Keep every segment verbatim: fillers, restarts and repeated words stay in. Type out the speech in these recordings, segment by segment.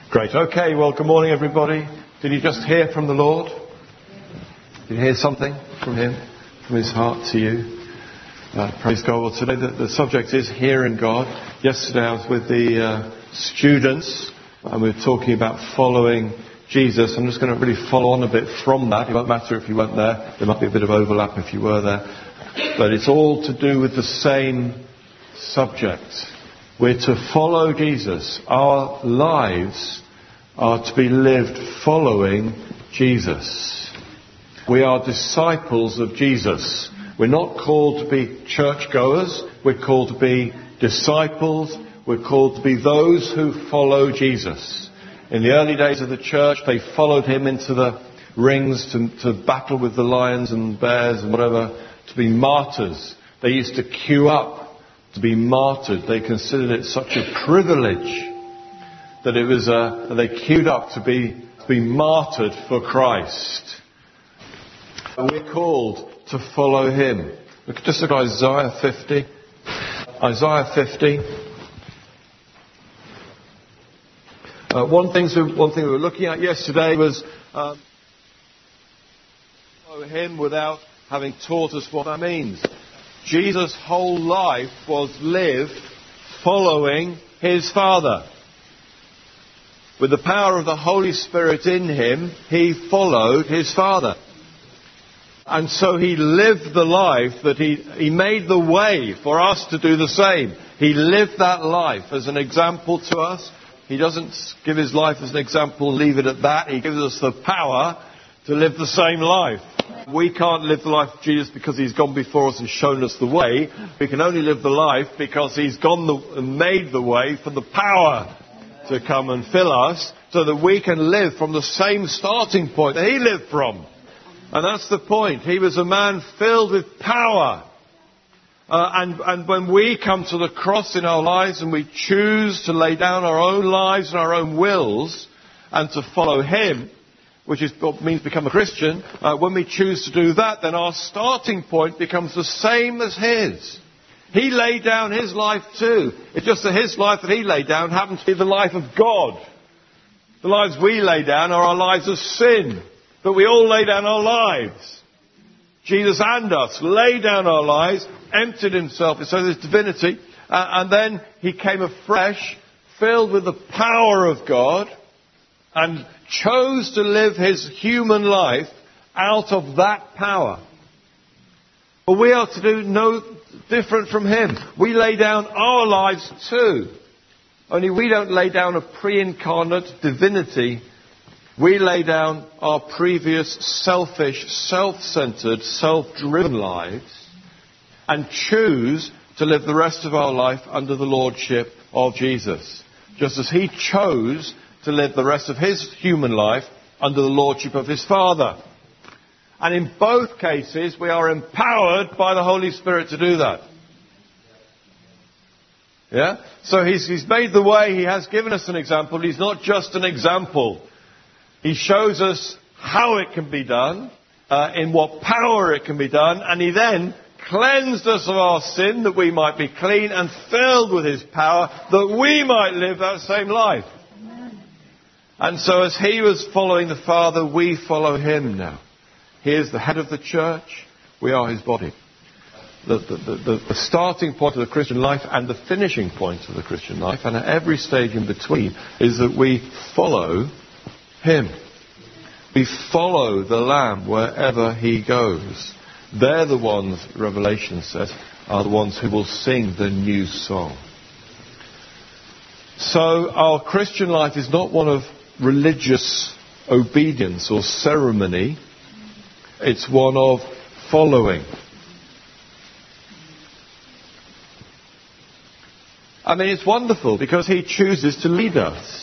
Great. Okay, well, good morning, everybody. Did you just hear from the Lord? Did you hear something from Him, from His heart to you? Uh, praise God. Well, today the, the subject is hearing God. Yesterday I was with the uh, students and we were talking about following Jesus. I'm just going to really follow on a bit from that. It won't matter if you weren't there. There might be a bit of overlap if you were there. But it's all to do with the same subject. We're to follow Jesus. Our lives are to be lived following Jesus. We are disciples of Jesus. We're not called to be churchgoers. We're called to be disciples. We're called to be those who follow Jesus. In the early days of the church, they followed him into the rings to, to battle with the lions and bears and whatever, to be martyrs. They used to queue up to be martyred. They considered it such a privilege that it was uh, they queued up to be to be martyred for Christ. And we're called to follow him. Look, just look at Isaiah fifty. Isaiah fifty. Uh, one thing, one thing we were looking at yesterday was um, follow him without having taught us what that means. Jesus' whole life was lived following his Father. With the power of the Holy Spirit in him, he followed his Father. And so he lived the life that he, he made the way for us to do the same. He lived that life as an example to us. He doesn't give his life as an example, leave it at that. He gives us the power to live the same life. We can't live the life of Jesus because he's gone before us and shown us the way. We can only live the life because he's gone the, and made the way for the power to come and fill us so that we can live from the same starting point that he lived from. And that's the point. He was a man filled with power. Uh, and, and when we come to the cross in our lives and we choose to lay down our own lives and our own wills and to follow him, which is what means become a Christian, uh, when we choose to do that, then our starting point becomes the same as his. He laid down his life too. It's just that his life that he laid down happened to be the life of God. The lives we lay down are our lives of sin. But we all lay down our lives. Jesus and us laid down our lives, emptied himself, so his divinity, uh, and then he came afresh, filled with the power of God, and chose to live his human life out of that power. But we are to do no different from him. We lay down our lives too. Only we don't lay down a pre-incarnate divinity. We lay down our previous selfish, self-centered, self-driven lives and choose to live the rest of our life under the lordship of Jesus. Just as he chose to live the rest of his human life under the lordship of his Father. And in both cases, we are empowered by the Holy Spirit to do that. Yeah? So he's, he's made the way, he has given us an example. He's not just an example. He shows us how it can be done, uh, in what power it can be done, and he then cleansed us of our sin that we might be clean and filled with his power that we might live that same life. And so as he was following the Father, we follow him now. He is the head of the church. We are his body. The, the, the, the starting point of the Christian life and the finishing point of the Christian life, and at every stage in between, is that we follow him. We follow the Lamb wherever he goes. They're the ones, Revelation says, are the ones who will sing the new song. So our Christian life is not one of religious obedience or ceremony. It's one of following. I mean, it's wonderful because he chooses to lead us.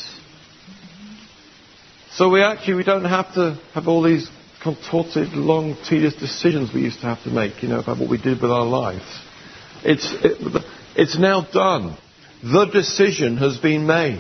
So we actually, we don't have to have all these contorted, long, tedious decisions we used to have to make, you know, about what we did with our lives. It's, it, it's now done. The decision has been made.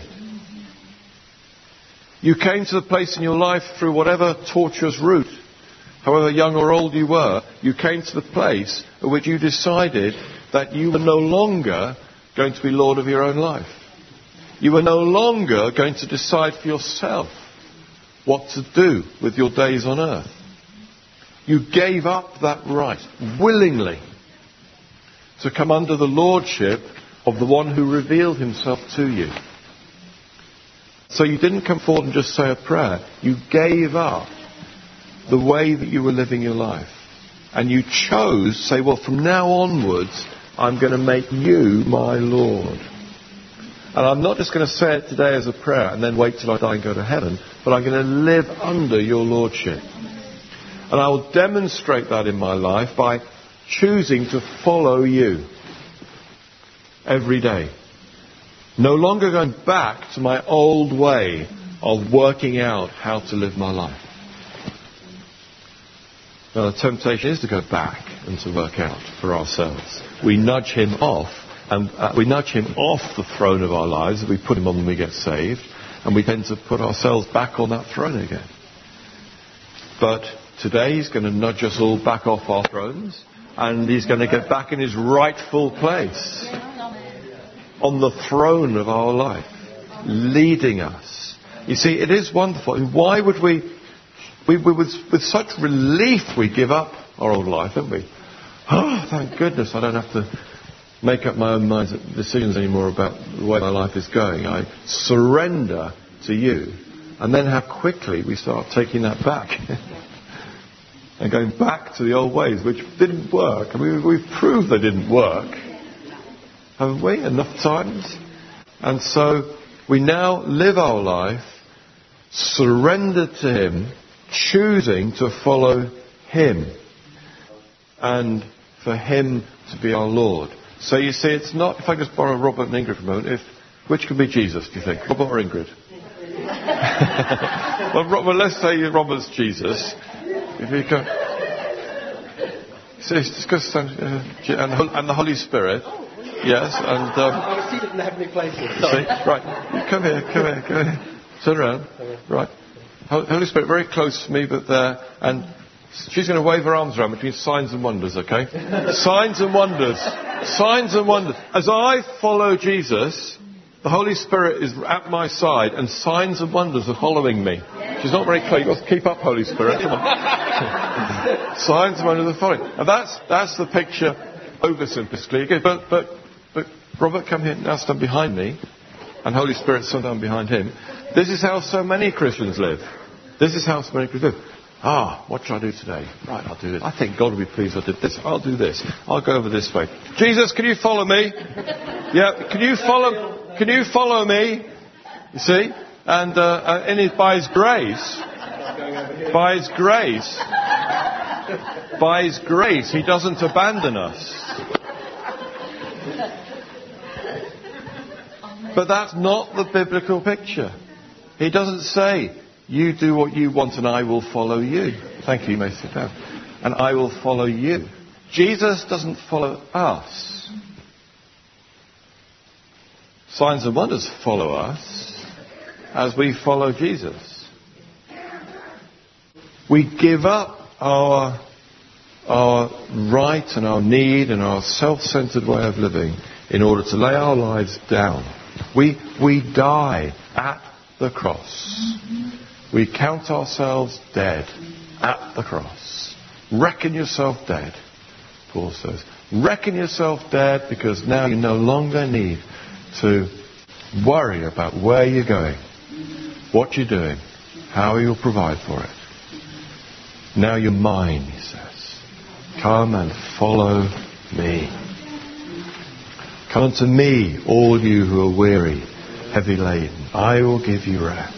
You came to the place in your life through whatever tortuous route, however young or old you were, you came to the place at which you decided that you were no longer going to be Lord of your own life. You were no longer going to decide for yourself what to do with your days on earth. You gave up that right willingly to come under the lordship of the one who revealed himself to you. So you didn't come forward and just say a prayer. You gave up the way that you were living your life. And you chose, say, well, from now onwards, I'm going to make you my Lord. And I'm not just going to say it today as a prayer and then wait till I die and go to heaven, but I'm going to live under your lordship. And I will demonstrate that in my life by choosing to follow you every day. No longer going back to my old way of working out how to live my life. Now, the temptation is to go back and to work out for ourselves. We nudge him off, and uh, we nudge him off the throne of our lives. We put him on when we get saved, and we tend to put ourselves back on that throne again. But today he's going to nudge us all back off our thrones, and he's going to get back in his rightful place on the throne of our life, leading us. You see, it is wonderful. Why would we... We, we, with, with such relief we give up our old life, don't we? Oh, thank goodness I don't have to make up my own mind decisions anymore about the way my life is going. I surrender to you. And then how quickly we start taking that back. And going back to the old ways, which didn't work. I mean, we've proved they didn't work. Haven't we? Enough times. And so we now live our life surrendered to him, choosing to follow him and for him to be our Lord. So you see, it's not, if I just borrow Robert and Ingrid for a moment, if, which could be Jesus, do you think? Robert or Ingrid? well, well, let's say Robert's Jesus. If you go, so it's just because, uh, and, and the Holy Spirit, yes, and um, I was seated in the heavenly places. See, right, come here, come here, come here, turn around, right. Holy Spirit, very close to me, but there, and she's going to wave her arms around between signs and wonders, okay? Signs and wonders. Signs and wonders. As I follow Jesus, the Holy Spirit is at my side, and signs and wonders are following me. She's not very clear. You've got to keep up, Holy Spirit. Come on. Signs and wonders are following. And that's, that's the picture oversimplistically. But, but, but, Robert, come here, now stand behind me. And Holy Spirit stand down behind him. This is how so many Christians live. This is how so many Christians live. Ah, what shall I do today? Right, I'll do it. I think God will be pleased I did this. I'll do this. I'll go over this way. Jesus, can you follow me? Yeah, can you follow? Can you follow me? You see, and uh, and his, by His grace, by His grace, by His grace, He doesn't abandon us. But that's not the biblical picture. He doesn't say, you do what you want and I will follow you. Thank you, you may sit down. And I will follow you. Jesus doesn't follow us. Signs and wonders follow us as we follow Jesus. We give up our, our right and our need and our self-centered way of living in order to lay our lives down. We, we die at the cross. We count ourselves dead at the cross. Reckon yourself dead, Paul says. Reckon yourself dead because now you no longer need to worry about where you're going, what you're doing, how you'll provide for it. Now you're mine, he says. Come and follow me. Come unto me, all you who are weary, heavy laden. I will give you rest.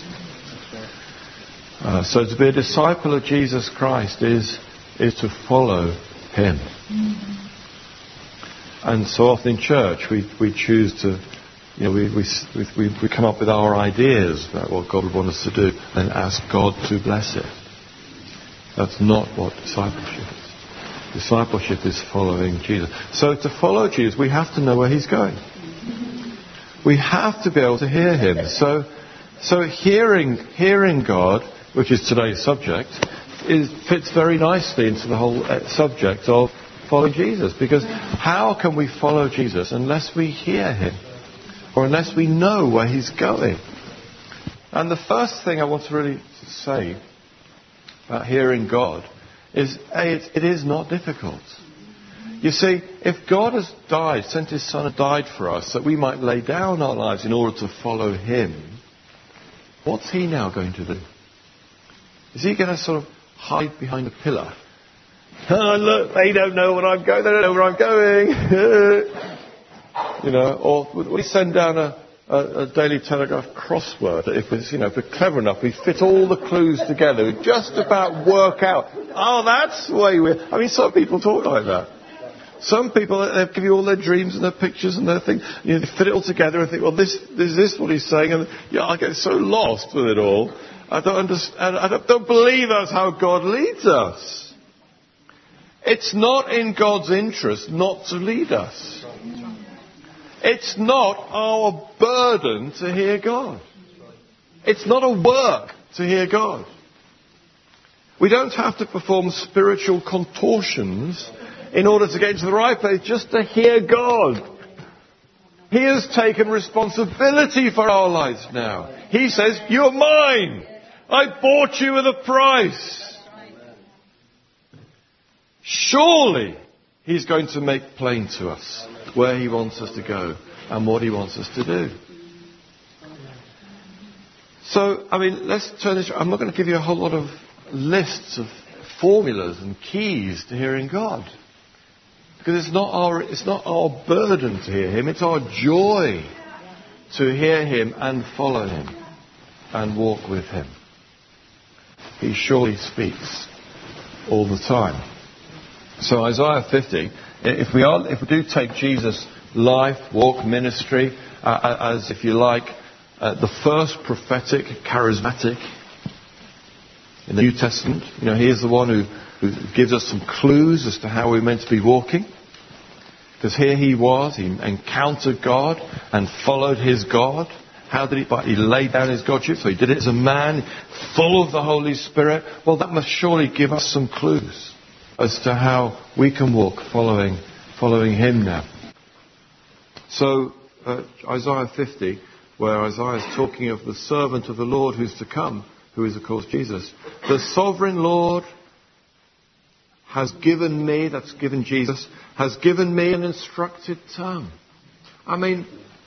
Uh, so to be a disciple of Jesus Christ is is to follow him. Mm-hmm. And so often in church we, we choose to, you know, we, we, we, we come up with our ideas about what God would want us to do and ask God to bless it. That's not what discipleship is. Discipleship is following Jesus. So to follow Jesus, we have to know where he's going. We have to be able to hear him. So, so hearing, hearing God, which is today's subject, is, fits very nicely into the whole subject of following Jesus. Because how can we follow Jesus unless we hear him? or unless we know where he's going. And the first thing I want to really say about hearing God is, A, it, it is not difficult. You see, if God has died, sent his Son and died for us, that we might lay down our lives in order to follow him, what's he now going to do? Is he going to sort of hide behind a pillar? Oh, look, they don't know what I'm going. They don't know where I'm going. You know, or we send down a, a, a Daily Telegraph crossword. If it's, you know, if we're clever enough, we fit all the clues together. We just about work out. Oh, that's the way we're. I mean, some people talk like that. Some people, they give you all their dreams and their pictures and their things. You know, they fit it all together and think, well, this is this what he's saying? And yeah, I get so lost with it all. I don't understand. I don't, don't believe that's how God leads us. It's not in God's interest not to lead us. It's not our burden to hear God. It's not a work to hear God. We don't have to perform spiritual contortions in order to get into the right place just to hear God. He has taken responsibility for our lives now. He says, you're mine. I bought you with a price. Surely he's going to make plain to us where he wants us to go and what he wants us to do. So, I mean, let's turn this. I'm not going to give you a whole lot of lists of formulas and keys to hearing God. Because it's not our, it's not our burden to hear him. It's our joy to hear him and follow him and walk with him. He surely speaks all the time. So Isaiah fifty, if we are, if we do take Jesus' life, walk, ministry, uh, as, if you like, uh, the first prophetic, charismatic in the New Testament, you know, he is the one who, who gives us some clues as to how we're meant to be walking. Because here he was, he encountered God and followed his God. How did he? But he laid down his Godship, so he did it as a man, full of the Holy Spirit. Well, that must surely give us some clues as to how we can walk following following him now. So, uh, Isaiah fifty, where Isaiah is talking of the servant of the Lord who's to come, who is, of course, Jesus. The sovereign Lord has given me, that's given Jesus, has given me an instructed tongue. I mean,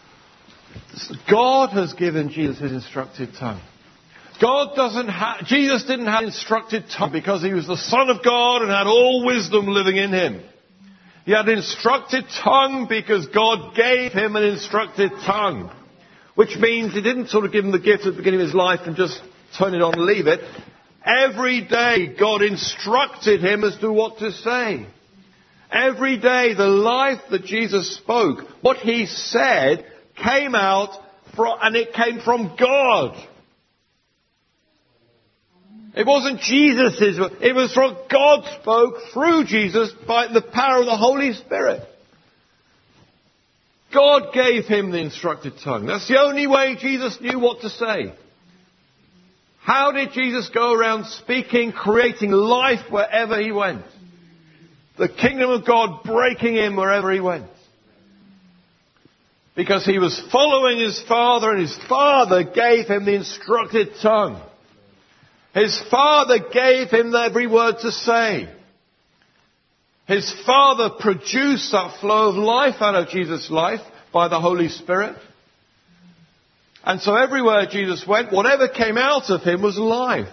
God has given Jesus his instructed tongue. God doesn't have, Jesus didn't have an instructed tongue because he was the Son of God and had all wisdom living in him. He had an instructed tongue because God gave him an instructed tongue. Which means he didn't sort of give him the gift at the beginning of his life and just turn it on and leave it. Every day God instructed him as to what to say. Every day the life that Jesus spoke, what he said, came out from, and it came from God. It wasn't Jesus's, it was from God spoke through Jesus by the power of the Holy Spirit. God gave him the instructed tongue. That's the only way Jesus knew what to say. How did Jesus go around speaking, creating life wherever he went? The kingdom of God breaking in wherever he went. Because he was following his Father, and his Father gave him the instructed tongue. His Father gave him every word to say. His Father produced that flow of life out of Jesus' life by the Holy Spirit. And so everywhere Jesus went, whatever came out of him was life.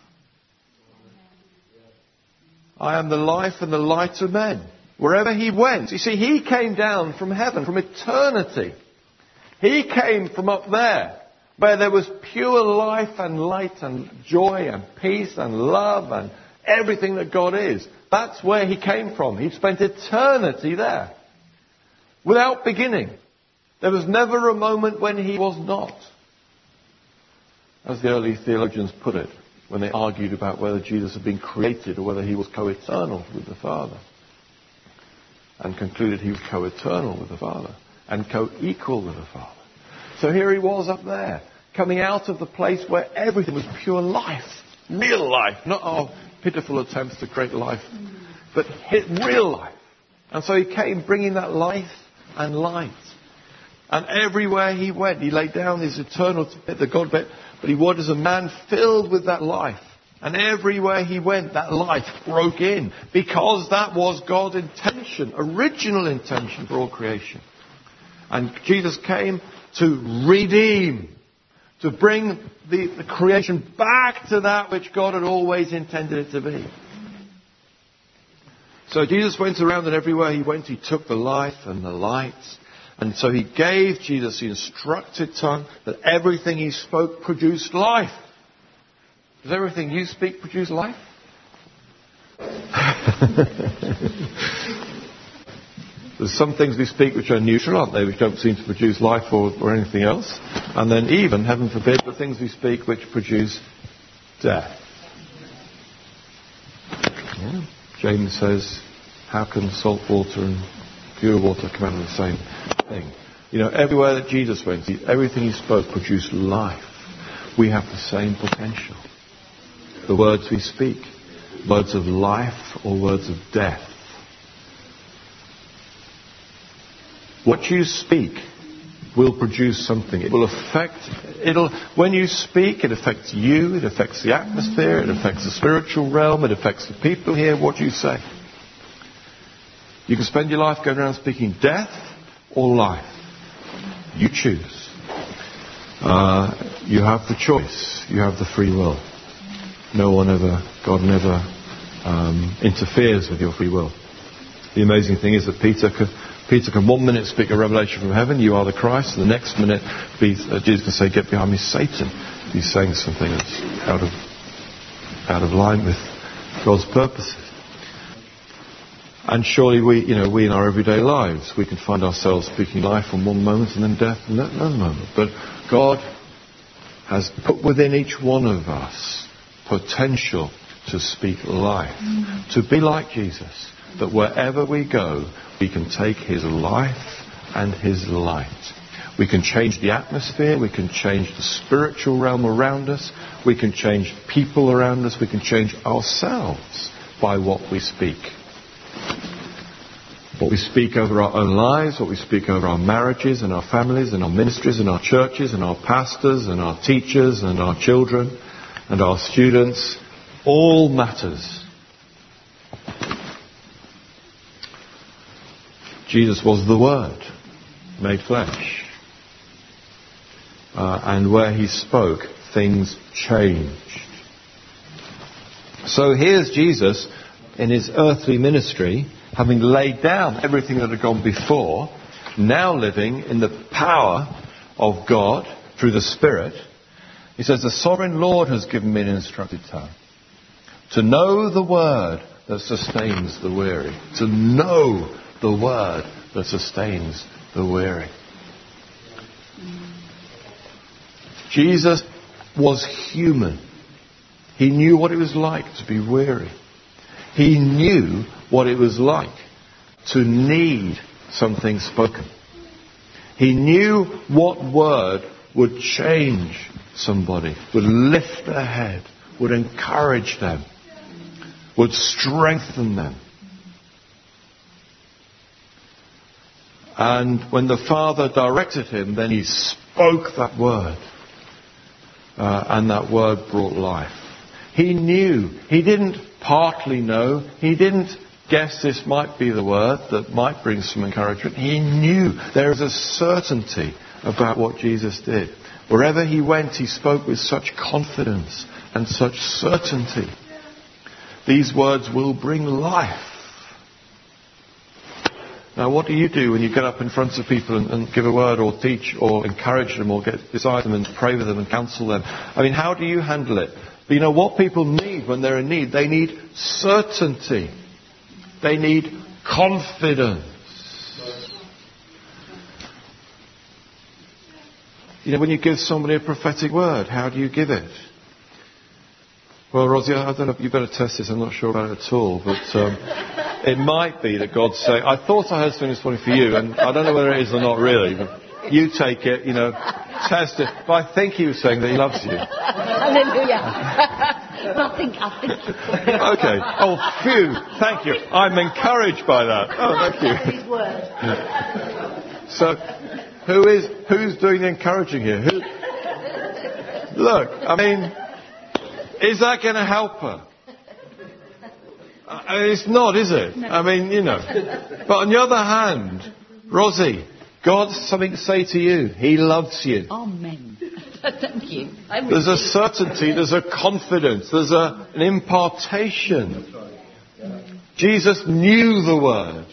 I am the life and the light of men. Wherever he went. You see, he came down from heaven, from eternity. He came from up there, where there was pure life and light and joy and peace and love and everything that God is. That's where he came from. He spent eternity there. Without beginning. There was never a moment when he was not. As the early theologians put it, when they argued about whether Jesus had been created or whether he was co-eternal with the Father. And concluded he was co-eternal with the Father and co-equal with the Father. So here he was up there, coming out of the place where everything was pure life, real life, not our pitiful attempts to create life, but real life. And so he came bringing that life and light. And everywhere he went, he laid down his eternal, the God bit, but he was a man filled with that life. And everywhere he went, that life broke in, because that was God's intention, original intention for all creation. And Jesus came to redeem, to bring the, the creation back to that which God had always intended it to be. So Jesus went around, and everywhere he went, he took the life and the light. And so he gave Jesus the instructed tongue that everything he spoke produced life. Does everything you speak produce life? There's some things we speak which are neutral, aren't they, which don't seem to produce life or, or anything else. And then even, heaven forbid, the things we speak which produce death. Yeah. James says, how can salt water and pure water come out of the same thing? You know, everywhere that Jesus went, he, everything he spoke produced life. We have the same potential. The words we speak, words of life or words of death. What you speak will produce something. It will affect, it'll, when you speak, it affects you, it affects the atmosphere, it affects the spiritual realm, it affects the people here, what you say. You can spend your life going around speaking death or life. You choose. Uh, you have the choice. You have the free will. No one ever, God never um, interferes with your free will. The amazing thing is that Peter can, Peter can one minute speak a revelation from heaven, you are the Christ, and the next minute uh, Jesus can say, get behind me, Satan. He's saying something that's out of, out of line with God's purposes. And surely we, you know, we in our everyday lives, we can find ourselves speaking life on one moment and then death in another moment. But God has put within each one of us potential to speak life, mm. to be like Jesus, that wherever we go, we can take his life and his light. We can change the atmosphere, we can change the spiritual realm around us, we can change people around us, we can change ourselves by what we speak. What we speak over our own lives, what we speak over our marriages and our families and our ministries and our churches and our pastors and our teachers and our children and our students, all matters. Jesus was the Word made flesh. Uh, and where he spoke, things changed. So here's Jesus in his earthly ministry, having laid down everything that had gone before, now living in the power of God through the Spirit. He says, the sovereign Lord has given me an instructed tongue, to know the word that sustains the weary. To know the word that sustains the weary. Jesus was human. He knew what it was like to be weary. He knew what it was like to need something spoken. He knew what word would change somebody, would lift their head, would encourage them, would strengthen them. And when the Father directed him, then he spoke that word. Uh, and that word brought life. He knew. He didn't partly know. He didn't guess this might be the word that might bring some encouragement. He knew. There is a certainty about what Jesus did. Wherever he went, he spoke with such confidence and such certainty. These words will bring life. Now, what do you do when you get up in front of people and, and give a word or teach or encourage them or get beside them and pray with them and counsel them? I mean, how do you handle it? But you know what people need when they're in need? They need certainty. They need confidence. You know, when you give somebody a prophetic word, how do you give it? Well, Rosie, I don't know, you better test this, I'm not sure about it at all, but um, it might be that God's saying, I thought I heard something this morning for you, and I don't know whether it is or not really, but you take it, you know, test it. But I think he was saying that he loves you. Hallelujah. I think, I think. Okay. Oh, phew, thank you. I'm encouraged by that. Oh, thank you. His word. So, Who is, who's doing the encouraging here? Who? Look, I mean, is that going to help her? I mean, it's not, is it? I mean, you know. But on the other hand, Rosie, God's something to say to you. He loves you. Amen. Thank you. There's a certainty, there's a confidence, there's a, an impartation. Jesus knew the word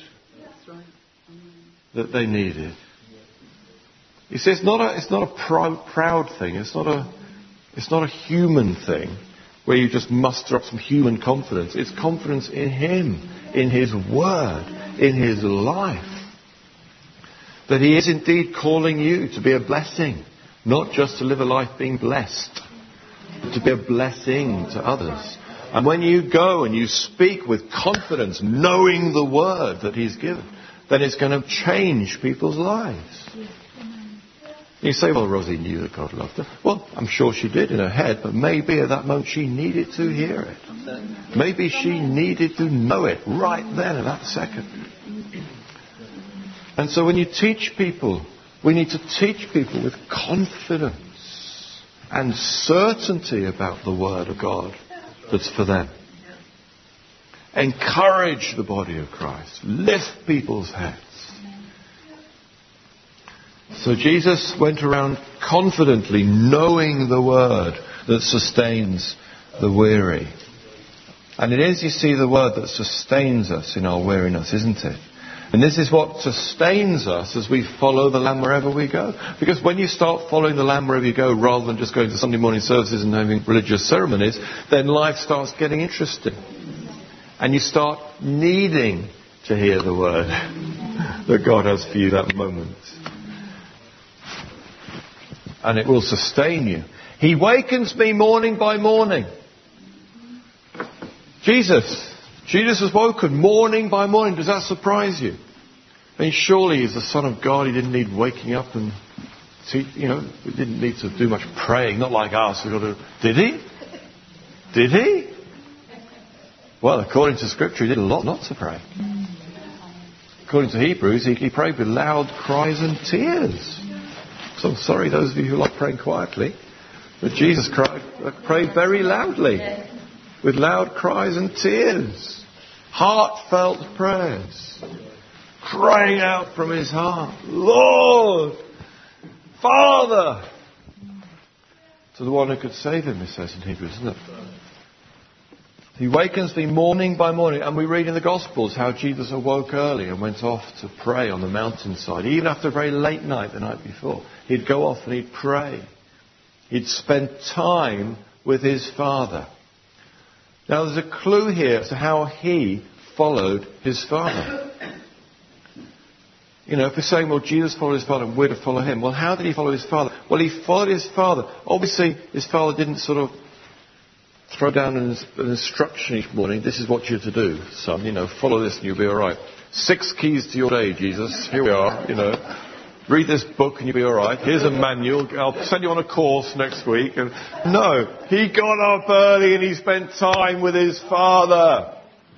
that they needed. You see, it's not a, it's not a proud, proud thing. It's not a, it's not a human thing where you just muster up some human confidence. It's confidence in Him, in His word, in His life. That He is indeed calling you to be a blessing. Not just to live a life being blessed, but to be a blessing to others. And when you go and you speak with confidence, knowing the word that He's given, then it's going to change people's lives. You say, well, Rosie knew that God loved her. Well, I'm sure she did in her head, but maybe at that moment she needed to hear it. Maybe she needed to know it right then at that second. And so when you teach people, we need to teach people with confidence and certainty about the Word of God that's for them. Encourage the body of Christ. Lift people's heads. So Jesus went around confidently knowing the Word that sustains the weary. And it is, you see, the Word that sustains us in our weariness, isn't it? And this is what sustains us as we follow the Lamb wherever we go. Because when you start following the Lamb wherever you go, rather than just going to Sunday morning services and having religious ceremonies, then life starts getting interesting. And you start needing to hear the word that God has for you that moment. And it will sustain you. He wakens me morning by morning. Jesus. Jesus was woken morning by morning. Does that surprise you? I mean, surely He's the Son of God. He didn't need waking up and, see, you know, He didn't need to do much praying. Not like us. We've got to, did He? Did He? Well, according to Scripture, He did a lot not to pray. According to Hebrews, He, he prayed with loud cries and tears. So I'm sorry, those of you who like praying quietly, but Jesus cried, prayed very loudly. With loud cries and tears. Heartfelt prayers. Crying out from His heart. Lord! Father! To the one who could save Him, it says in Hebrews, isn't it? He wakens me morning by morning. And we read in the Gospels how Jesus awoke early and went off to pray on the mountainside. Even after a very late night the night before. He'd go off and he'd pray. He'd spend time with His Father. Now there's a clue here as to how He followed His Father. You know, if we're saying, well, Jesus followed His Father and we're to follow Him. Well, how did He follow His Father? Well, He followed His Father. Obviously, His Father didn't sort of throw down an, an instruction each morning. This is what you're to do, son. You know, follow this and you'll be all right. Six keys to your day, Jesus. Here we are, you know. Read this book and you'll be all right. Here's a manual. I'll send you on a course next week. And no, He got up early and He spent time with His Father.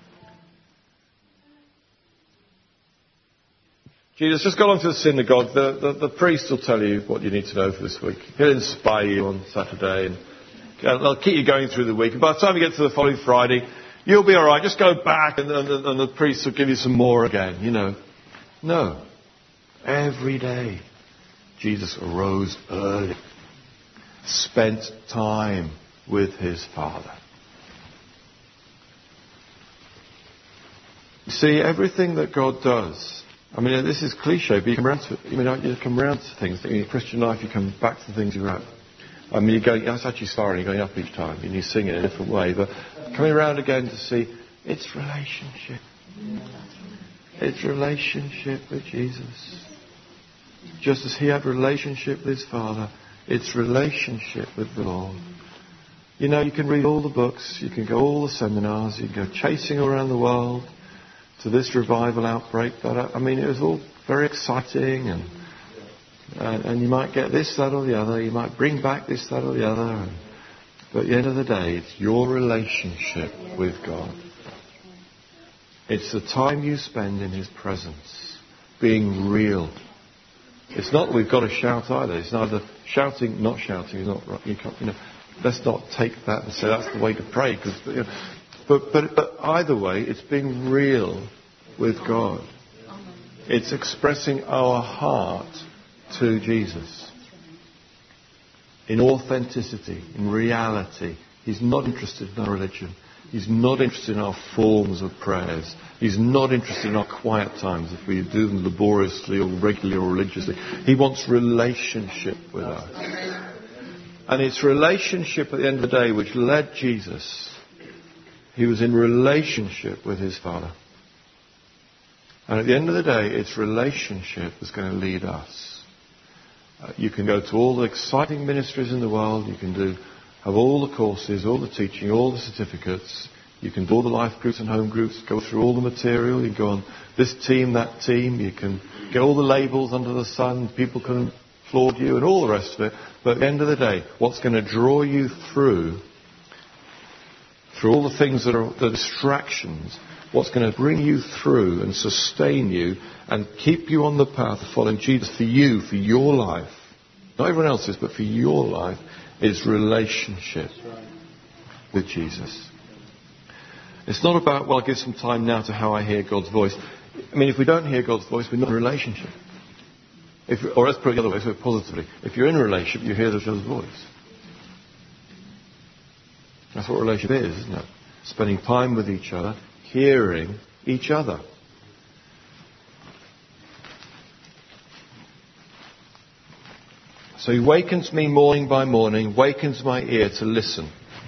Jesus, just go along to the synagogue. The, the, the priest will tell you what you need to know for this week. He'll inspire you on Saturday and they'll keep you going through the week. And by the time you get to the following Friday, you'll be all right. Just go back and, and, and the priest will give you some more again, you know. No. Every day, Jesus arose early, spent time with His Father. You see, everything that God does, I mean, this is cliche, but you come around to, you mean, you come around to things. In your Christian life, you come back to the things you're at. I mean, you're going, that's actually starting, you're going up each time, and you sing it in a different way, but coming around again to see, it's relationship. It's relationship with Jesus. Just as He had relationship with His Father, it's relationship with the Lord. You know, you can read all the books, you can go all the seminars, you can go chasing around the world to this revival outbreak. That I mean, it was all very exciting, and, and and you might get this, that, or the other. You might bring back this, that, or the other. And, but at the end of the day, it's your relationship with God. It's the time you spend in His presence, being real It's not that we've got to shout either. It's neither shouting, not shouting is not right. You can't, you know, let's not take that and say that's the way to pray. Cause, you know, but, but, but either way, it's being real with God. It's expressing our heart to Jesus. In authenticity, in reality. He's not interested in our religion. He's not interested in our forms of prayers. He's not interested in our quiet times, if we do them laboriously or regularly or religiously. He wants relationship with us. And it's relationship at the end of the day which led Jesus. He was in relationship with his Father. And at the end of the day, it's relationship that's going to lead us. Uh, you can go to all the exciting ministries in the world. You can do have all the courses, all the teaching, all the certificates. You can do all the life groups and home groups, go through all the material. You can go on this team, that team. You can get all the labels under the sun. People can applaud you and all the rest of it. But at the end of the day, what's going to draw you through, through all the things that are the distractions, what's going to bring you through and sustain you and keep you on the path of following Jesus for you, for your life, not everyone else's, but for your life, is relationship with Jesus. It's not about, well, I'll give some time now to how I hear God's voice. I mean, if we don't hear God's voice, we're not in a relationship. If, or let's put it the other way, so positively. If you're in a relationship, you hear each other's voice. That's what a relationship is, isn't it? Spending time with each other, hearing each other. So he wakens me morning by morning, wakens my ear to listen.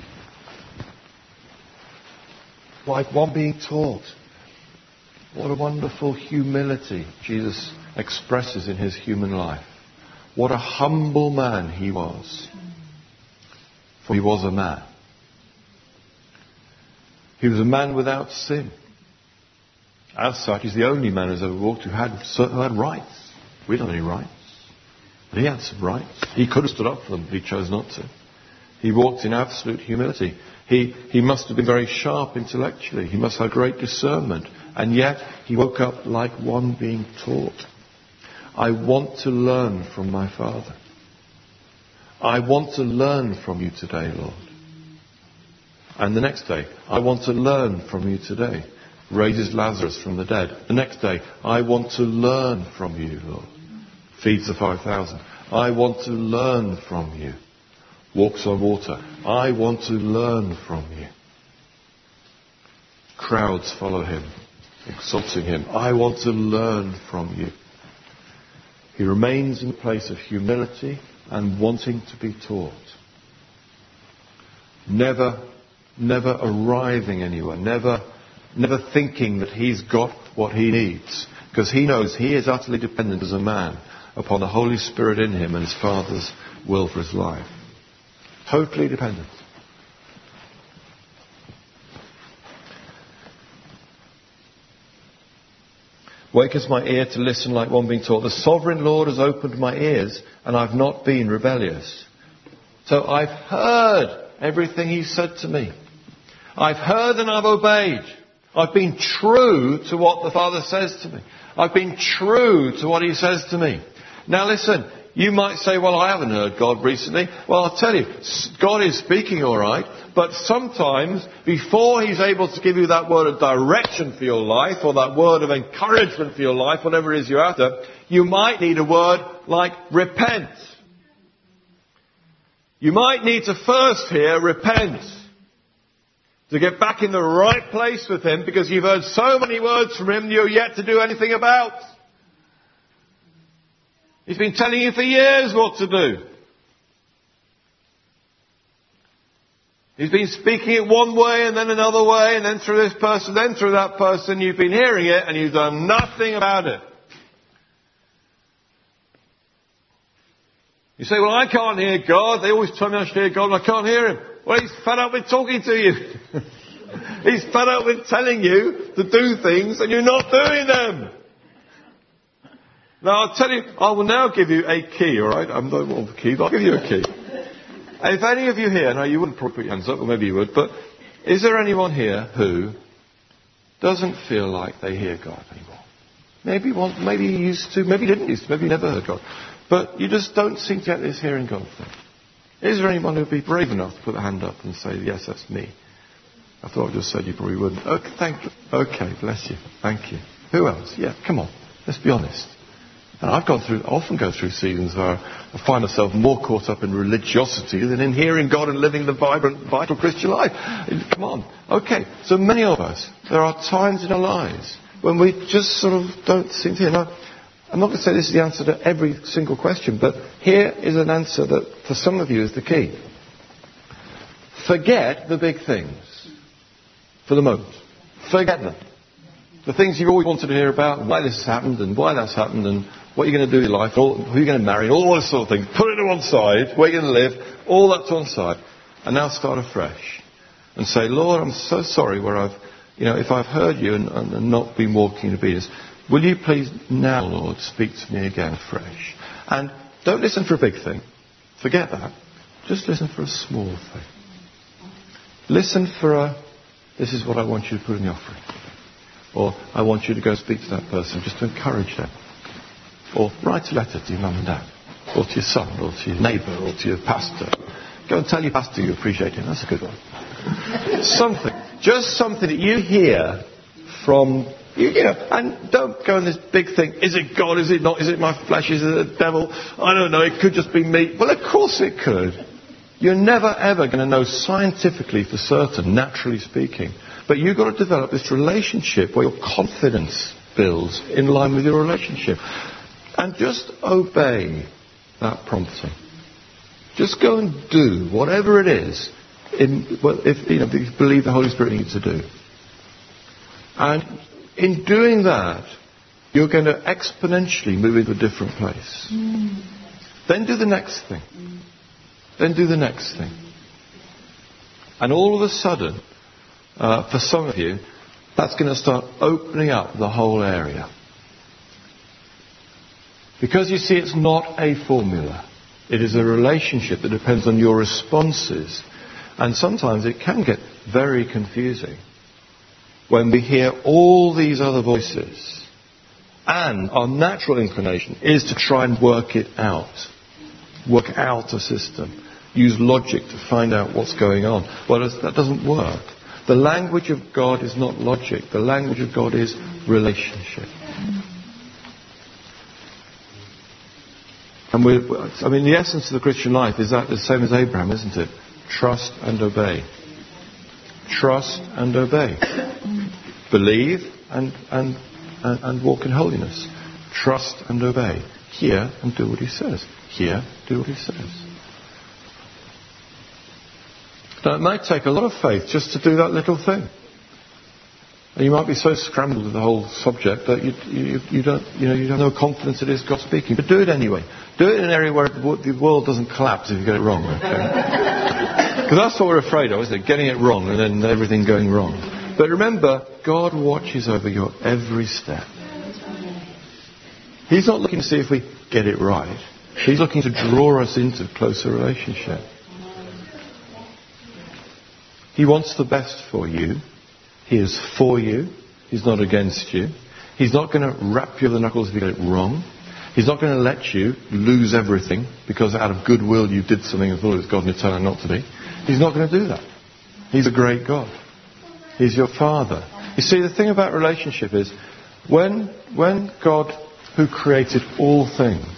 Like one being taught. What a wonderful humility Jesus expresses in his human life. What a humble man he was. For he was a man. He was a man without sin. As such, he's the only man who's ever walked who had, who had rights. We don't have any rights. But he had some rights. He could have stood up for them, but he chose not to. He walked in absolute humility. He, he must have been very sharp intellectually. He must have great discernment. And yet, he woke up like one being taught. I want to learn from my Father. I want to learn from you today, Lord. And the next day, I want to learn from you today. Raises Lazarus from the dead. The next day, I want to learn from you, Lord. Feeds the five thousand. I want to learn from you. Walks on water. I want to learn from you. Crowds follow him, exalting him. I want to learn from you. He remains in a place of humility and wanting to be taught. Never, never arriving anywhere. Never, never thinking that he's got what he needs. Because he knows he is utterly dependent as a man upon the Holy Spirit in him and his Father's will for his life. Totally dependent. Wakens my ear to listen like one being taught. The sovereign Lord has opened my ears and I've not been rebellious. So I've heard everything he said to me. I've heard and I've obeyed. I've been true to what the Father says to me. I've been true to what he says to me. Now listen, you might say, well, I haven't heard God recently. Well, I'll tell you, God is speaking all right, but sometimes before he's able to give you that word of direction for your life or that word of encouragement for your life, whatever it is you're after, you might need a word like repent. You might need to first hear repent to get back in the right place with him because you've heard so many words from him you're yet to do anything about. He's been telling you for years what to do. He's been speaking it one way and then another way and then through this person, then through that person. You've been hearing it and you've done nothing about it. You say, well, I can't hear God. They always tell me I should hear God and I can't hear him. Well, he's fed up with talking to you. He's fed up with telling you to do things and you're not doing them. Now, I'll tell you, I will now give you a key, all right? I'm not one for keys. I'll give you a key. And if any of you here, now you wouldn't probably put your hands up, or maybe you would, but is there anyone here who doesn't feel like they hear God anymore? Maybe one, maybe you used to, maybe you didn't used to, maybe you never heard God. But you just don't seem to get this hearing God thing. Is there anyone who would be brave enough to put a hand up and say, yes, that's me? I thought I just said you probably wouldn't. Okay, thank you. Okay, bless you. Thank you. Who else? Yeah, come on. Let's be honest. And I've gone through, often go through seasons where I find myself more caught up in religiosity than in hearing God and living the vibrant, vital Christian life. Come on. Okay, so many of us, there are times in our lives when we just sort of don't seem to hear. Now, I'm not going to say this is the answer to every single question, but here is an answer that for some of you is the key. Forget the big things for the moment. Forget them. The things you've always wanted to hear about, why this has happened and why that's happened and what you're going to do in your life, all, who you're going to marry, all those sort of things. Put it to one side, where you're going to live, all that to one side. And now start afresh. And say, Lord, I'm so sorry where I've, you know, if I've heard you and, and, and not been walking in obedience. Will you please now, Lord, speak to me again afresh? And don't listen for a big thing. Forget that. Just listen for a small thing. Listen for a, this is what I want you to put in the offering. Or I want you to go speak to that person just to encourage them. Or write a letter to your mum and dad. Or to your son. Or to your neighbour. Or to your pastor. Go and tell your pastor you appreciate him. That's a good one. Something. Just something that you hear from, you, you know, and don't go on this big thing. Is it God? Is it not? Is it my flesh? Is it the devil? I don't know. It could just be me. Well, of course it could. You're never ever going to know scientifically for certain, naturally speaking. But you've got to develop this relationship where your confidence builds in line with your relationship. And just obey that prompting. Just go and do whatever it is in, well, if, you know, if you believe the Holy Spirit needs to do. And in doing that, you're going to exponentially move into a different place. Mm. Then do the next thing. Mm. Then do the next thing. And all of a sudden, uh, for some of you, that's going to start opening up the whole area. Because you see, it's not a formula. It is a relationship that depends on your responses. And sometimes it can get very confusing when we hear all these other voices. And our natural inclination is to try and work it out. Work out a system. Use logic to find out what's going on. Well, that doesn't work. The language of God is not logic. The language of God is relationship. And we, I mean, the essence of the Christian life is that the same as Abraham, isn't it? Trust and obey. Trust and obey. Believe and, and, and, and walk in holiness. Trust and obey. Hear and do what he says. Hear, do what he says. Now, it might take a lot of faith just to do that little thing. And you might be so scrambled with the whole subject that you, you, you don't, you know, you have no confidence it is God speaking. But do it anyway. Do it in an area where the world doesn't collapse if you get it wrong. Okay? Because that's what we're afraid of, isn't it? Getting it wrong and then everything going wrong. But remember, God watches over your every step. He's not looking to see if we get it right. He's looking to draw us into closer relationship. He wants the best for you. He is for you. He's not against you. He's not going to wrap you over the knuckles if you get it wrong. He's not going to let you lose everything because out of goodwill you did something and thought it was God and it turned out not to be. He's not going to do that. He's a great God. He's your Father. You see, the thing about relationship is when, when God, who created all things,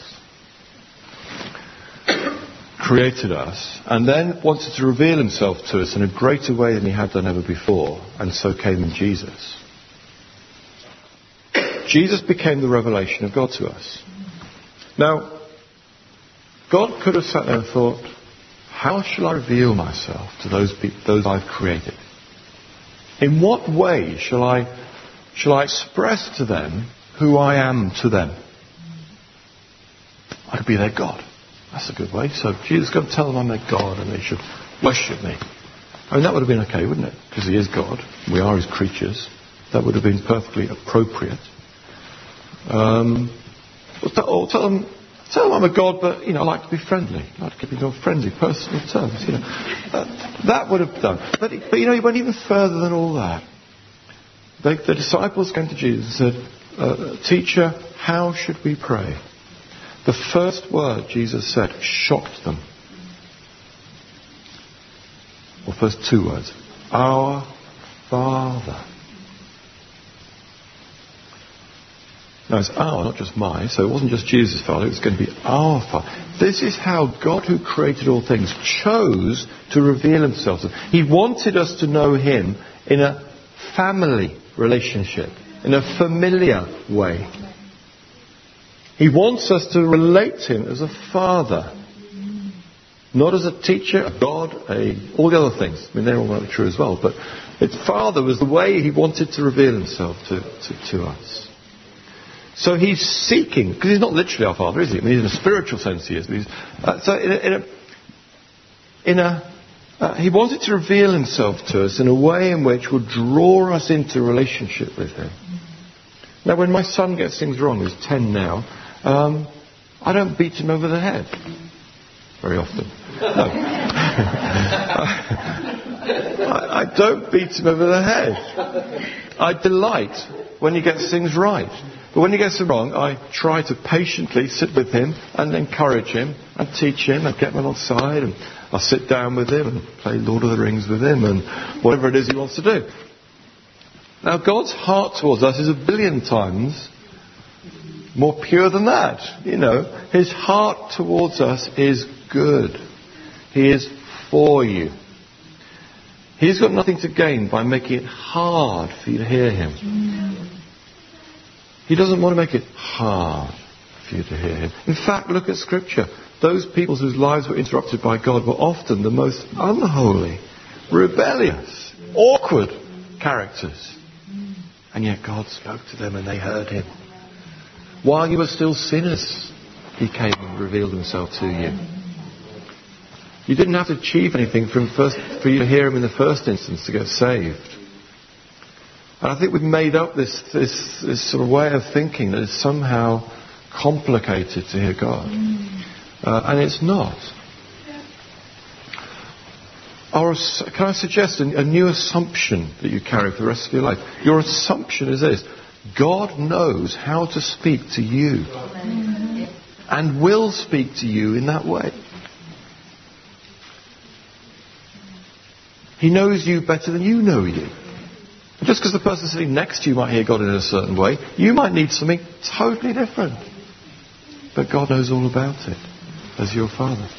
created us and then wanted to reveal himself to us in a greater way than he had done ever before, and so came in Jesus. Jesus became the revelation of God to us. Now, God could have sat there and thought, how shall I reveal myself to those people, those I've created? In what way shall I, shall I express to them who I am to them? I could be their God. That's a good way. So Jesus got to tell them I'm their God and they should worship me. I mean, that would have been okay, wouldn't it? Because he is God. We are his creatures. That would have been perfectly appropriate. Um, or, t- or tell them, tell them I'm a God, but, you know, I like to be friendly. I like to keep it on friendly, personal terms, you know. That, that would have done. But, but, you know, he went even further than all that. They, the disciples came to Jesus and said, uh, teacher, how should we pray? The first word Jesus said shocked them. Or first two words. Our Father. Now it's our, not just my, so it wasn't just Jesus' Father, it was going to be our Father. This is how God, who created all things, chose to reveal himself to us. He wanted us to know him in a family relationship, in a familiar way. He wants us to relate to him as a father. Not as a teacher, a God, a, all the other things. I mean, they're all might be true as well. But its Father was the way he wanted to reveal himself to, to, to us. So he's seeking, because he's not literally our Father, is he? I mean, in a spiritual sense he is. But he's, uh, so in a, in a, in a uh, he wanted to reveal himself to us in a way in which would draw us into relationship with him. Now, when my son gets things wrong, he's ten now, um, I don't beat him over the head. Very often. No. I, I don't beat him over the head. I delight when he gets things right. But when he gets them wrong, I try to patiently sit with him and encourage him and teach him and get him alongside. And I'll sit down with him and play Lord of the Rings with him and whatever it is he wants to do. Now, God's heart towards us is a billion times more pure than that. You know, his heart towards us is good. He is for you. He's got nothing to gain by making it hard for you to hear him. He doesn't want to make it hard for you to hear him. In fact, look at Scripture. Those people whose lives were interrupted by God were often the most unholy, rebellious, awkward characters. And yet God spoke to them and they heard him. While you were still sinners, he came and revealed himself to you. You didn't have to achieve anything from first, for you to hear him in the first instance to get saved. And I think we've made up this, this, this sort of way of thinking that is somehow complicated to hear God. Uh, and it's not. Our, can I suggest a, a new assumption that you carry for the rest of your life? Your assumption is this: God knows how to speak to you and will speak to you in that way. He knows you better than you know you. Just because the person sitting next to you might hear God in a certain way, you might need something totally different. But God knows all about it as your Father.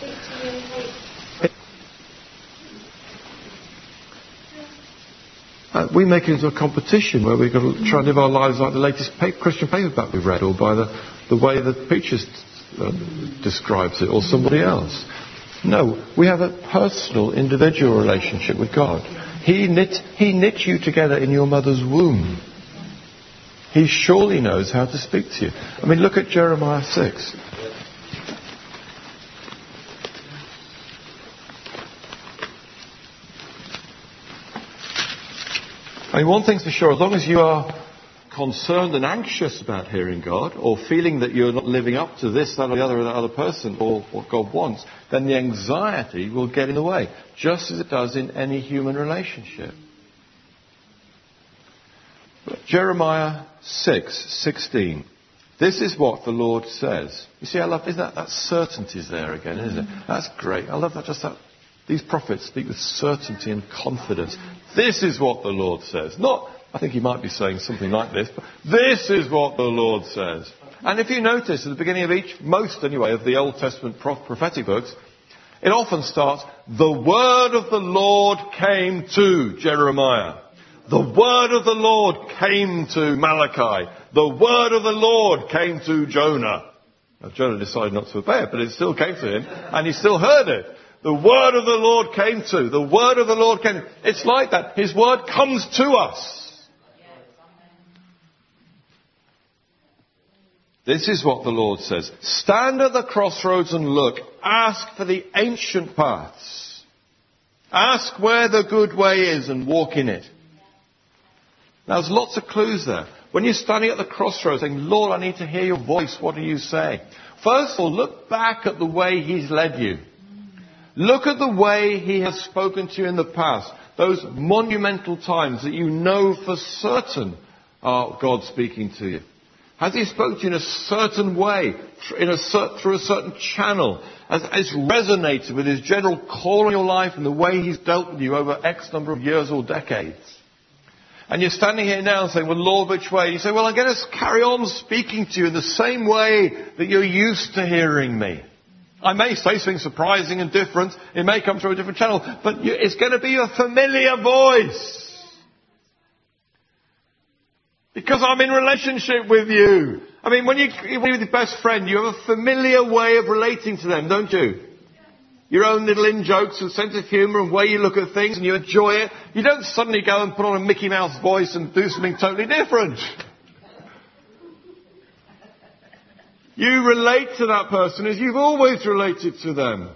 Uh, we make it into a competition where we've got to try and live our lives like the latest pa- Christian paperback we've read, or by the, the way the preacher uh, describes it, or somebody else. No, we have a personal, individual relationship with God. He knit, he knit you together in your mother's womb. He surely knows how to speak to you. I mean, look at Jeremiah six. I mean, one thing's for sure, as long as you are concerned and anxious about hearing God, or feeling that you're not living up to this, that, or the other, or that other person, or what God wants, then the anxiety will get in the way, just as it does in any human relationship. Jeremiah six sixteen. This is what the Lord says. You see, I love, isn't that, that certainty's there again, isn't it? That's great. I love that, just that. These prophets speak with certainty and confidence. This is what the Lord says. Not, I think he might be saying something like this, but this is what the Lord says. And if you notice at the beginning of each, most anyway, of the Old Testament prophetic books, it often starts, the word of the Lord came to Jeremiah. The word of the Lord came to Malachi. The word of the Lord came to Jonah. Now, Jonah decided not to obey it, but it still came to him, and he still heard it. The word of the Lord came to. The word of the Lord came. It's like that. His word comes to us. This is what the Lord says. Stand at the crossroads and look. Ask for the ancient paths. Ask where the good way is and walk in it. Now, there's lots of clues there. When you're standing at the crossroads saying, Lord, I need to hear your voice. What do you say? First of all, look back at the way he's led you. Look at the way he has spoken to you in the past. Those monumental times that you know for certain are God speaking to you. Has he spoken to you in a certain way, in a cer- through a certain channel? Has it's resonated with his general call on your life and the way he's dealt with you over X number of years or decades? And you're standing here now saying, well, Lord, which way? You say, well, I'm going to carry on speaking to you in the same way that you're used to hearing me. I may say something surprising and different. It may come through a different channel. But you, it's going to be a familiar voice. Because I'm in relationship with you. I mean, when you, you're with your best friend, you have a familiar way of relating to them, don't you? Your own little in-jokes and sense of humour and way you look at things and you enjoy it. You don't suddenly go and put on a Mickey Mouse voice and do something totally different. You relate to that person as you've always related to them.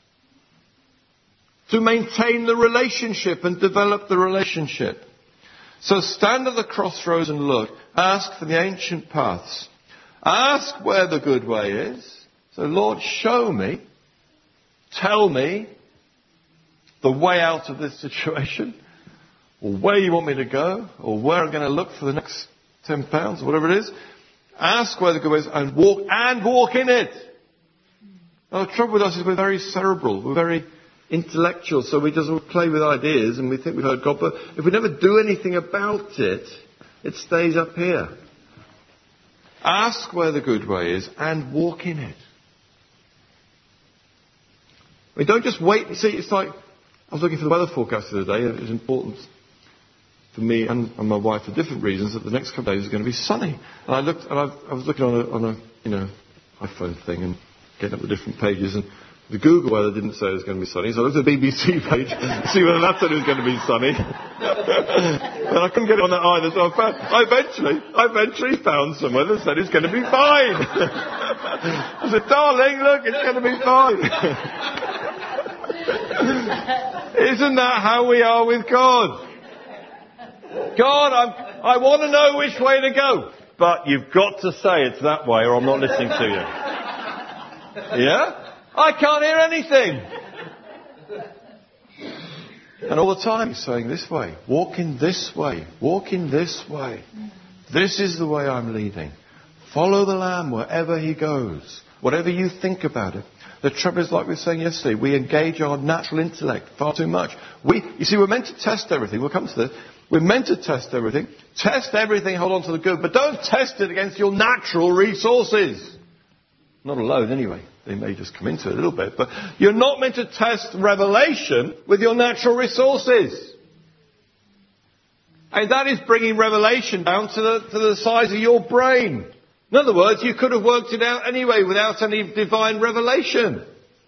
To maintain the relationship and develop the relationship. So stand at the crossroads and look. Ask for the ancient paths. Ask where the good way is. So, Lord, show me. Tell me the way out of this situation. Or where you want me to go. Or where I'm going to look for the next ten pounds. Or whatever it is. Ask where the good way is and walk, and walk in it. Now, the trouble with us is we're very cerebral. We're very intellectual, so we just play with ideas and we think we've heard God, but if we never do anything about it, it stays up here. Ask where the good way is and walk in it. I mean, don't just wait and see. It's like, I was looking for the weather forecast the other day, and it was important for me and, and my wife for different reasons that the next couple of days is going to be sunny. And I looked, and I, I was looking on a, on a, you know, iPhone thing and getting up the different pages, and the Google weather didn't say it was going to be sunny, so I looked at the B B C page to see whether that said it was going to be sunny. And I couldn't get it on that either, so I, found, I eventually, I eventually found somewhere that said it's going to be fine. I said, darling, look, it's going to be fine. Isn't that how we are with God? God, I'm, I want to know which way to go. But you've got to say it's that way or I'm not listening to you. Yeah? I can't hear anything. And all the time he's saying this way. Walk in this way. Walk in this way. This is the way I'm leading. Follow the Lamb wherever he goes. Whatever you think about it. The trouble is, like we were saying yesterday, we engage our natural intellect far too much. We, you see, we're meant to test everything. We'll come to this. We're meant to test everything. Test everything, hold on to the good. But don't test it against your natural resources. Not alone, anyway. They may just come into it a little bit. But you're not meant to test revelation with your natural resources. And that is bringing revelation down to the, to the size of your brain. In other words, you could have worked it out anyway without any divine revelation.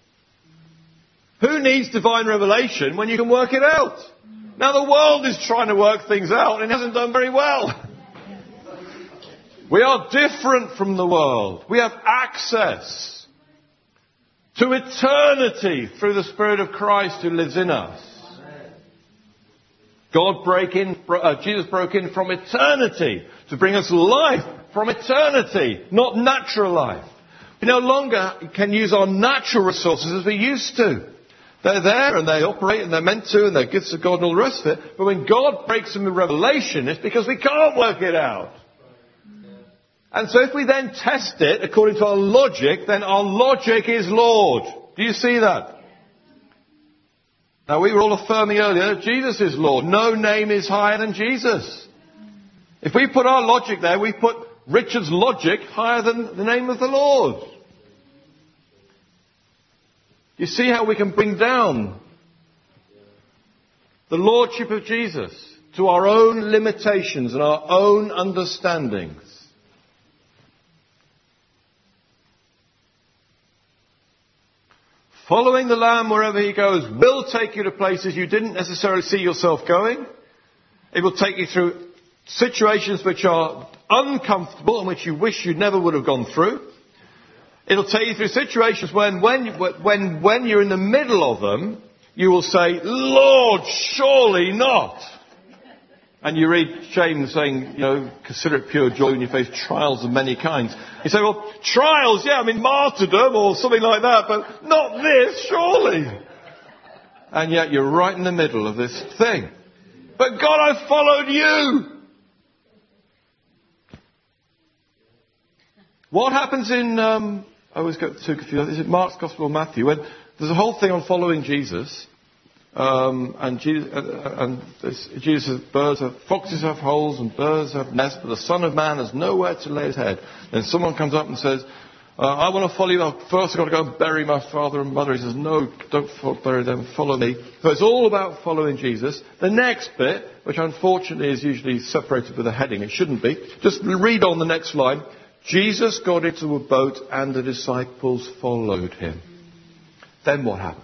Who needs divine revelation when you can work it out? Now the world is trying to work things out and it hasn't done very well. We are different from the world. We have access to eternity through the Spirit of Christ who lives in us. God broke in, uh, Jesus broke in from eternity to bring us life from eternity, not natural life. We no longer can use our natural resources as we used to. They're there and they operate and they're meant to and they're gifts of God and all the rest of it. But when God breaks them with revelation, it's because we can't work it out. And so if we then test it according to our logic, then our logic is Lord. Do you see that? Now we were all affirming earlier that Jesus is Lord. No name is higher than Jesus. If we put our logic there, we put Richard's logic higher than the name of the Lord. You see how we can bring down the Lordship of Jesus to our own limitations and our own understandings. Following the Lamb wherever he goes will take you to places you didn't necessarily see yourself going. It will take you through situations which are uncomfortable and which you wish you never would have gone through. It'll take you through situations when, when, when, when you're in the middle of them, you will say, Lord, surely not. And you read James saying, you know, consider it pure joy when you face trials of many kinds. You say, well, trials, yeah, I mean martyrdom or something like that, but not this, surely. And yet you're right in the middle of this thing. But God, I followed you. What happens in, um, I always get too confused, is it Mark's Gospel or Matthew? When there's a whole thing on following Jesus, um, and Jesus, uh, and this, Jesus says, birds have, foxes have holes and birds have nests, but the Son of Man has nowhere to lay his head. Then someone comes up and says, uh, I want to follow you. First I've got to go and bury my father and mother. He says, no, don't bury them, follow me. So it's all about following Jesus. The next bit, which unfortunately is usually separated with a heading, it shouldn't be. Just read on the next line. Jesus got into a boat and the disciples followed him. Then what happened?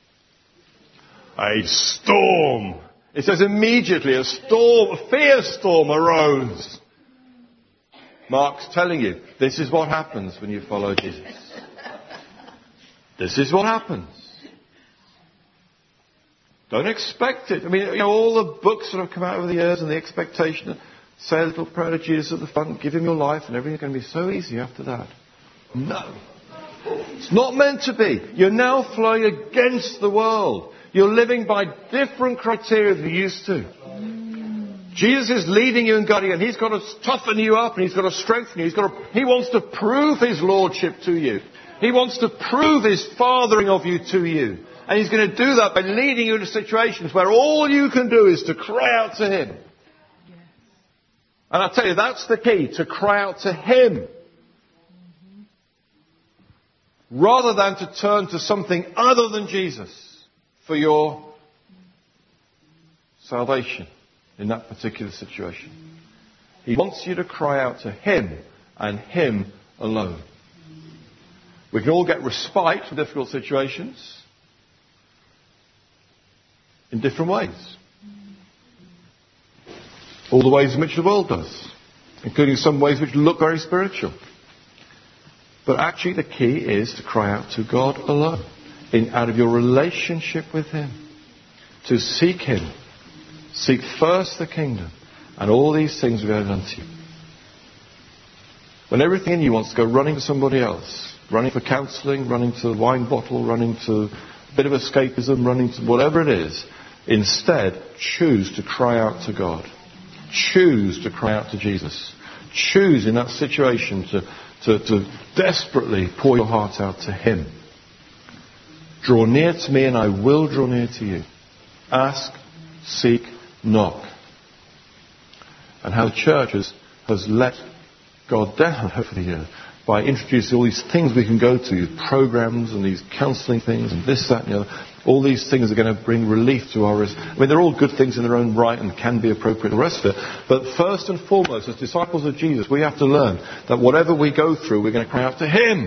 A storm. It says immediately a storm, a fierce storm arose. Mark's telling you, this is what happens when you follow Jesus. This is what happens. Don't expect it. I mean, you know, all the books that have come out over the years and the expectation of say a little prayer to Jesus at the front, give him your life, and everything's going to be so easy after that. No. It's not meant to be. You're now flowing against the world. You're living by different criteria than you used to. Jesus is leading you and guiding you, and he's got to toughen you up, and he's got to strengthen you. He's got to, he wants to prove his lordship to you. He wants to prove his fathering of you to you. And he's going to do that by leading you into situations where all you can do is to cry out to him. And I tell you, that's the key, to cry out to him. Rather than to turn to something other than Jesus for your salvation in that particular situation. He wants you to cry out to him and him alone. We can all get respite from difficult situations in different ways. All the ways in which the world does, including some ways which look very spiritual. But actually the key is to cry out to God alone, in, out of your relationship with him, to seek him. Seek first the kingdom, and all these things will be added unto you. When everything in you wants to go running to somebody else, running for counselling, running to the wine bottle, running to a bit of escapism, running to whatever it is, instead choose to cry out to God. Choose to cry out to Jesus. Choose in that situation to, to, to desperately pour your heart out to him. Draw near to me and I will draw near to you. Ask, seek, knock. And how the church has, has let God down over the years by introducing all these things we can go to, these programs and these counselling things and this, that and the other. All these things are going to bring relief to our... I mean, they're all good things in their own right and can be appropriate and the rest of it. But first and foremost, as disciples of Jesus, we have to learn that whatever we go through, we're going to cry out to him.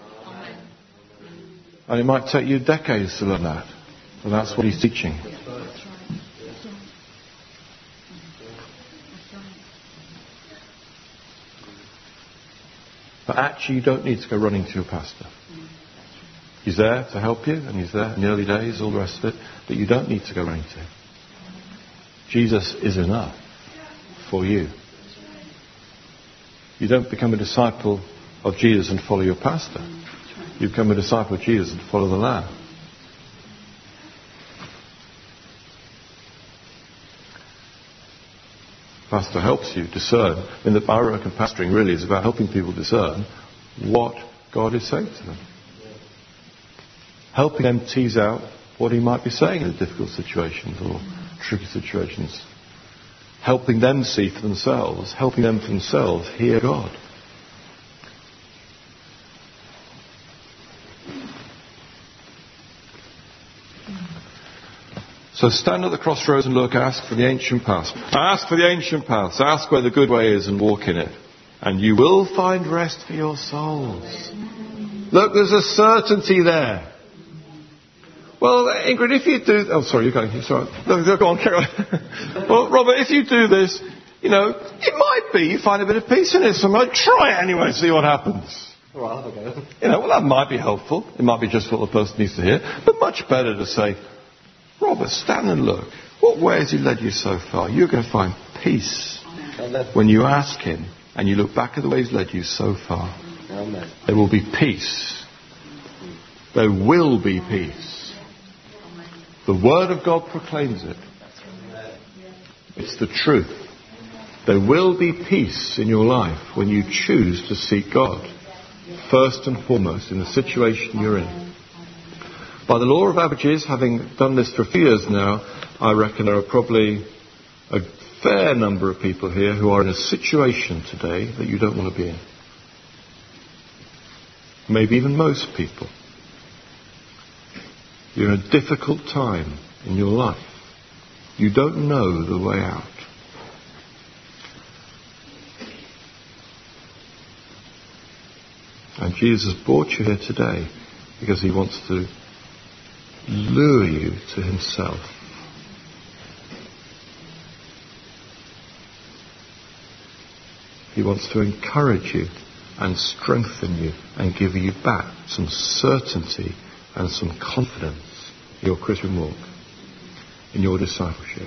And it might take you decades to learn that. And that's what he's teaching. But actually, you don't need to go running to your pastor. He's there to help you, and he's there in the early days, all the rest of it. But you don't need to go running to him. Jesus is enough for you. You don't become a disciple of Jesus and follow your pastor. You become a disciple of Jesus and follow the Lamb. Pastor helps you discern. I mean, the our work of pastoring really is about helping people discern what God is saying to them. Helping them tease out what he might be saying in difficult situations or tricky situations. Helping them see for themselves, helping them for themselves hear God. So stand at the crossroads and look, ask for the ancient paths. Ask for the ancient paths. Ask where the good way is and walk in it. And you will find rest for your souls. Look, there's a certainty there. Well, Ingrid, if you do... Oh, sorry, you're going... Sorry. No, go on, carry on. Well, Robert, if you do this, you know, it might be you find a bit of peace in it. So I might try it anyway and see what happens. All right, I'll go. You know, well, that might be helpful. It might be just what the person needs to hear. But much better to say, Robert, stand and look. What way has he led you so far? You're going to find peace when you ask him and you look back at the way he's led you so far. Amen. There will be peace. There will be peace. The Word of God proclaims it. It's the truth. There will be peace in your life when you choose to seek God. first and foremost in the situation you're in. By the law of averages, having done this for a few years now, I reckon there are probably a fair number of people here who are in a situation today that you don't want to be in. Maybe even most people. You're in a difficult time in your life. You don't know the way out. And Jesus brought you here today because he wants to lure you to himself. He wants to encourage you and strengthen you and give you back some certainty and some confidence in your Christian walk, in your discipleship.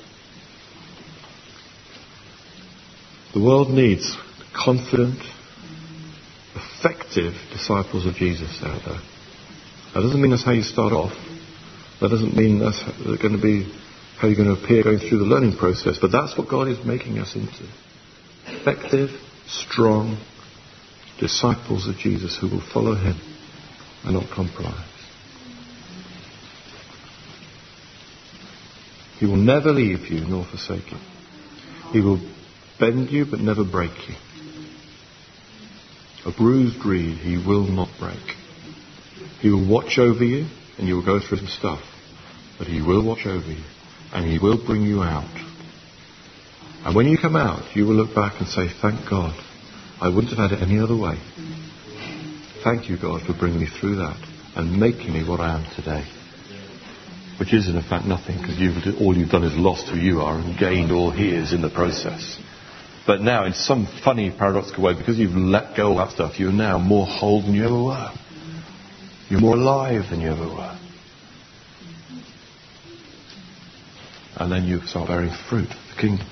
The world needs confident, effective disciples of Jesus out there. That doesn't mean that's how you start off. That doesn't mean that's going to be how you're going to appear going through the learning process. But that's what God is making us into. Effective, strong disciples of Jesus who will follow him and not compromise. He will never leave you nor forsake you. He will bend you but never break you. A bruised reed he will not break. He will watch over you and you will go through some stuff. But he will watch over you and he will bring you out. And when you come out, you will look back and say, thank God. I wouldn't have had it any other way. Thank you, God, for bringing me through that and making me what I am today. Which is, in fact, nothing, because you've, all you've done is lost who you are and gained all he is in the process. But now, in some funny, paradoxical way, because you've let go of that stuff, you're now more whole than you ever were. You're more alive than you ever were. And then you start bearing fruit of the kingdom.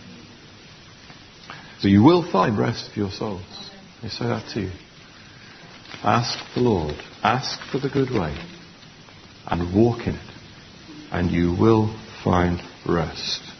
So you will find rest for your souls. Let me say that to you. Ask the Lord. Ask for the good way. And walk in it. And you will find rest.